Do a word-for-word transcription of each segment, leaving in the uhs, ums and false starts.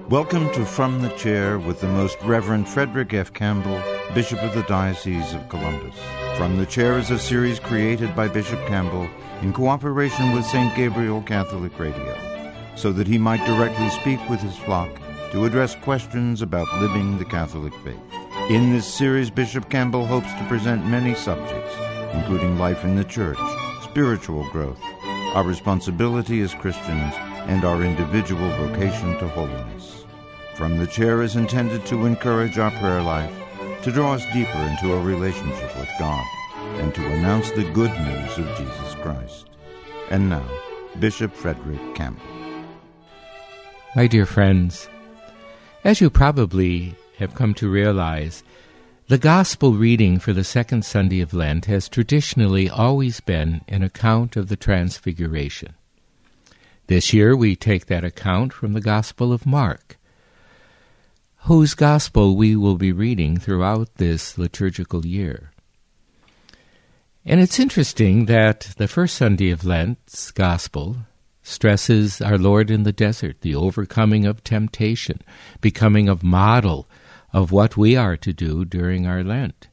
Welcome to From the Chair with the Most Reverend Frederick F. Campbell, Bishop of the Diocese of Columbus. From the Chair is a series created by Bishop Campbell in cooperation with Saint Gabriel Catholic Radio, so that he might directly speak with his flock to address questions about living the Catholic faith. In this series, Bishop Campbell hopes to present many subjects, including life in the Church, spiritual growth, our responsibility as Christians, and our individual vocation to holiness. From the Chair is intended to encourage our prayer life, to draw us deeper into a relationship with God, and to announce the good news of Jesus Christ. And now, Bishop Frederick Campbell. My dear friends, as you probably have come to realize, the Gospel reading for the second Sunday of Lent has traditionally always been an account of the Transfiguration. This year we take that account from the Gospel of Mark, whose Gospel we will be reading throughout this liturgical year. And it's interesting that the first Sunday of Lent's Gospel stresses our Lord in the desert, the overcoming of temptation, becoming a model of what we are to do during our Lent.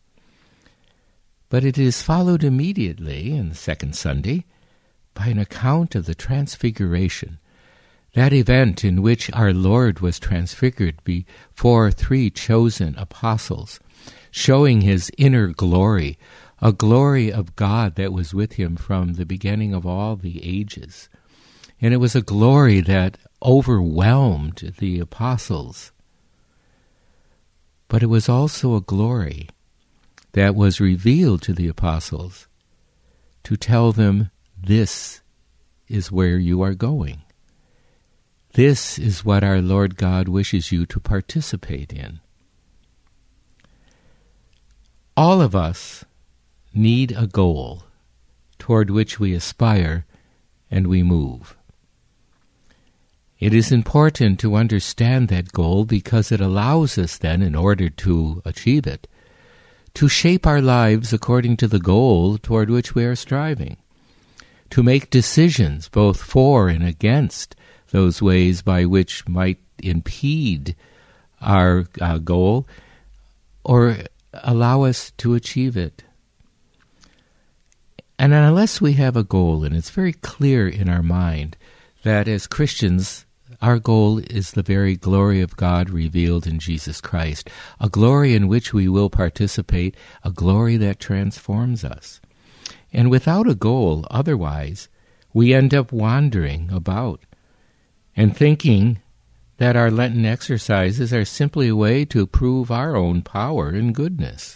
But it is followed immediately in the second Sunday by an account of the Transfiguration, that event in which our Lord was transfigured before three chosen apostles, showing his inner glory, a glory of God that was with him from the beginning of all the ages. And it was a glory that overwhelmed the apostles. But it was also a glory that was revealed to the apostles to tell them, this is where you are going. This is what our Lord God wishes you to participate in. All of us need a goal toward which we aspire and we move. It is important to understand that goal because it allows us then, in order to achieve it, to shape our lives according to the goal toward which we are striving, to make decisions both for and against those ways by which might impede our uh, goal or allow us to achieve it. And unless we have a goal, and it's very clear in our mind that as Christians, our goal is the very glory of God revealed in Jesus Christ, a glory in which we will participate, a glory that transforms us. And without a goal, otherwise, we end up wandering about and thinking that our Lenten exercises are simply a way to prove our own power and goodness.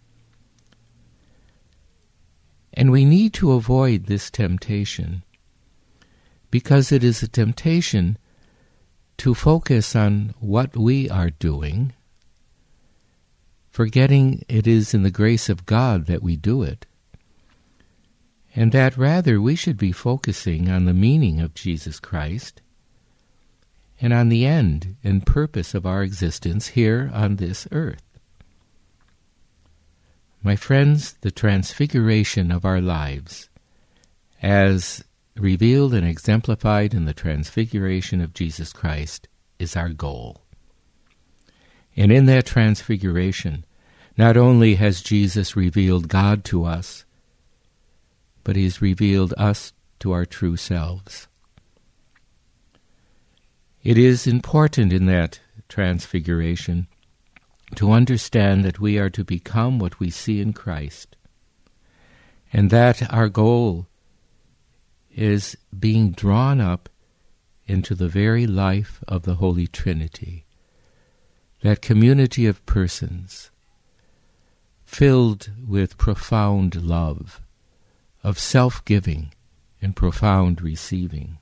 And we need to avoid this temptation because it is a temptation to focus on what we are doing, forgetting it is in the grace of God that we do it, and that rather we should be focusing on the meaning of Jesus Christ and on the end and purpose of our existence here on this earth. My friends, the transfiguration of our lives, as revealed and exemplified in the transfiguration of Jesus Christ, is our goal. And in that transfiguration, not only has Jesus revealed God to us, but he has revealed us to our true selves. It is important in that transfiguration to understand that we are to become what we see in Christ, and that our goal is being drawn up into the very life of the Holy Trinity, that community of persons filled with profound love, of self-giving and profound receiving.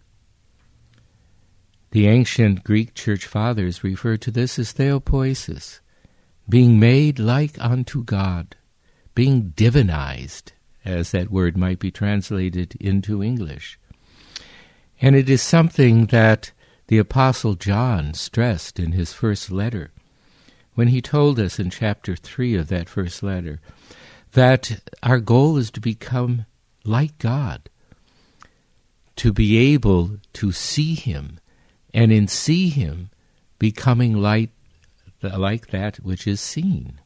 The ancient Greek church fathers referred to this as theopoiesis, being made like unto God, being divinized, as that word might be translated into English. And it is something that the Apostle John stressed in his first letter, when he told us in chapter three of that first letter, that our goal is to become like God, to be able to see him, and in see him becoming light like that which is seen.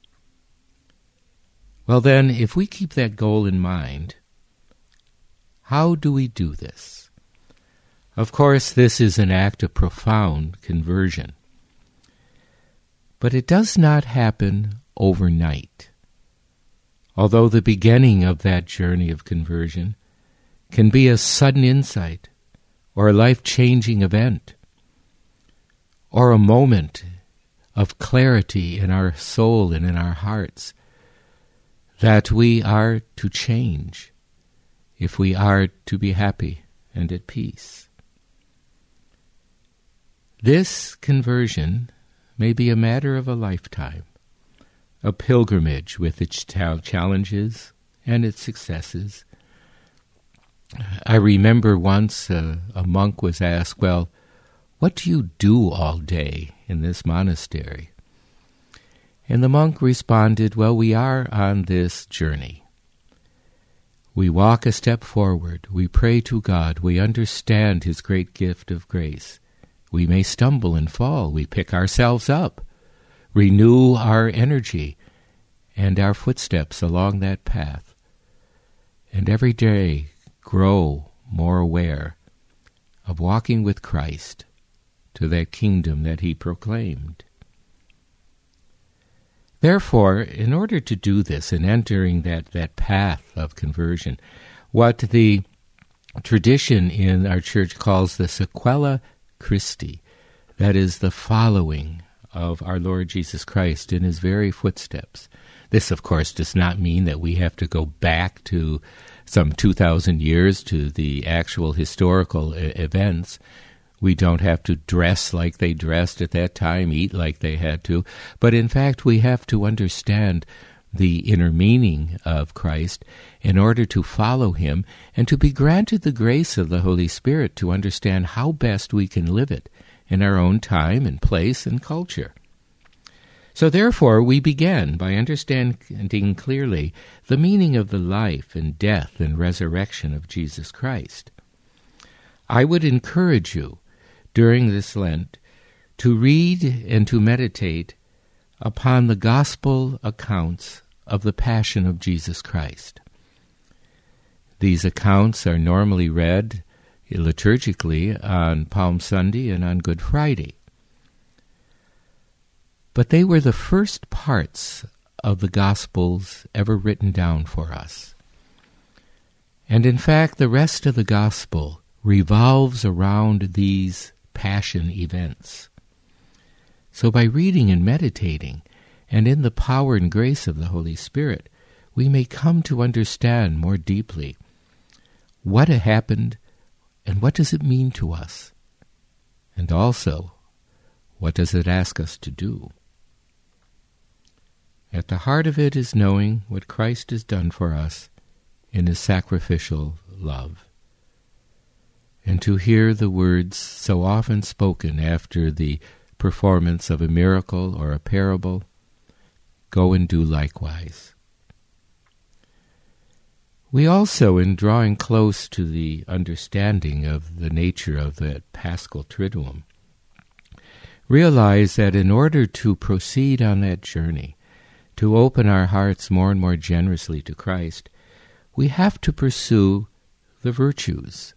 Well then, if we keep that goal in mind, how do we do this? Of course, this is an act of profound conversion. But it does not happen overnight. Although the beginning of that journey of conversion can be a sudden insight, or a life-changing event, or a moment of clarity in our soul and in our hearts, that we are to change if we are to be happy and at peace. This conversion may be a matter of a lifetime, a pilgrimage with its challenges and its successes. I remember once uh, a monk was asked, well, what do you do all day in this monastery? And the monk responded, well, we are on this journey. We walk a step forward. We pray to God. We understand His great gift of grace. We may stumble and fall. We pick ourselves up, renew our energy and our footsteps along that path, and every day grow more aware of walking with Christ to that kingdom that He proclaimed. Therefore, in order to do this and entering that, that path of conversion, what the tradition in our church calls the sequela Christi, that is the following of our Lord Jesus Christ in His very footsteps. This, of course, does not mean that we have to go back to some two thousand years to the actual historical I- events. We don't have to dress like they dressed at that time, eat like they had to. But in fact, we have to understand the inner meaning of Christ in order to follow Him and to be granted the grace of the Holy Spirit to understand how best we can live it in our own time and place and culture. So therefore, we begin by understanding clearly the meaning of the life and death and resurrection of Jesus Christ. I would encourage you during this Lent to read and to meditate upon the gospel accounts of the Passion of Jesus Christ. These accounts are normally read liturgically on Palm Sunday and on Good Friday. But they were the first parts of the Gospels ever written down for us. And in fact, the rest of the Gospel revolves around these Passion events. So by reading and meditating, and in the power and grace of the Holy Spirit, we may come to understand more deeply what had happened and what does it mean to us, and also what does it ask us to do. At the heart of it is knowing what Christ has done for us in His sacrificial love, and to hear the words so often spoken after the performance of a miracle or a parable, go and do likewise. We also, in drawing close to the understanding of the nature of that Paschal Triduum, realize that in order to proceed on that journey, to open our hearts more and more generously to Christ, we have to pursue the virtues.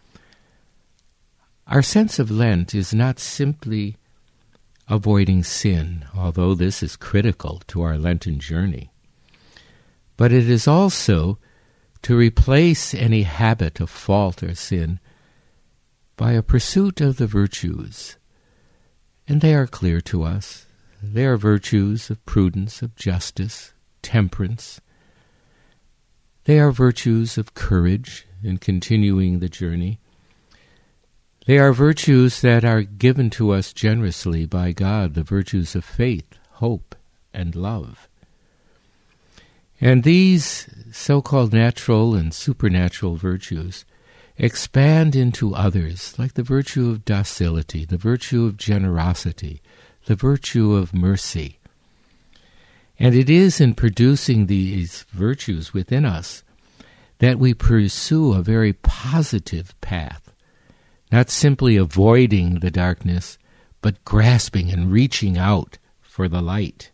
Our sense of Lent is not simply avoiding sin, although this is critical to our Lenten journey, but it is also to replace any habit of fault or sin by a pursuit of the virtues. And they are clear to us. They are virtues of prudence, of justice, temperance. They are virtues of courage in continuing the journey. They are virtues that are given to us generously by God, the virtues of faith, hope, and love. And these so-called natural and supernatural virtues expand into others, like the virtue of docility, the virtue of generosity, the virtue of mercy. And it is in producing these virtues within us that we pursue a very positive path, not simply avoiding the darkness, but grasping and reaching out for the light.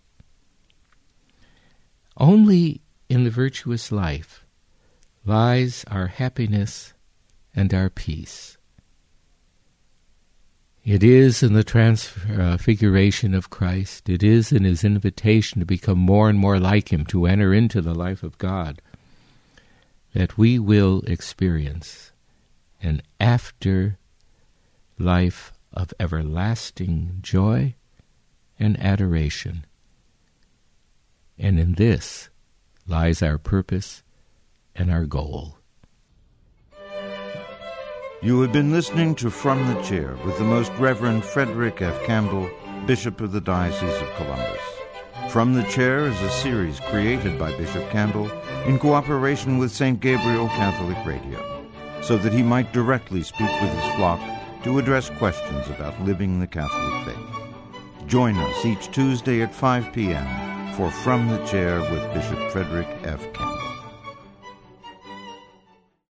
Only in the virtuous life lies our happiness and our peace. It is in the transfiguration of Christ, it is in his invitation to become more and more like him, to enter into the life of God, that we will experience an after life of everlasting joy and adoration. And in this lies our purpose and our goal. You have been listening to From the Chair with the Most Reverend Frederick F. Campbell, Bishop of the Diocese of Columbus. From the Chair is a series created by Bishop Campbell in cooperation with Saint Gabriel Catholic Radio, so that he might directly speak with his flock to address questions about living the Catholic faith. Join us each Tuesday at five p.m. for From the Chair with Bishop Frederick F. Campbell.